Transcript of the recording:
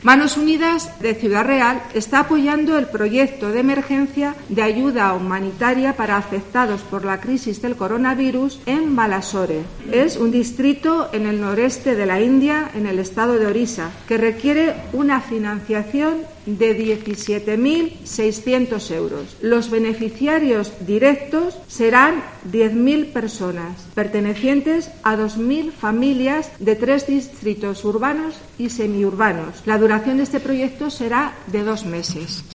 Manos Unidas de Ciudad Real está apoyando el proyecto de emergencia de ayuda humanitaria para afectados por la crisis del coronavirus en Balasore. Es un distrito en el noreste de la India, en el estado de Orissa, que requiere una financiación de 17.600 euros. Los beneficiarios directos serán 10.000 personas, pertenecientes a 2.000 familias de 3 distritos urbanos y semiurbanos. La duración de este proyecto será de 2 meses.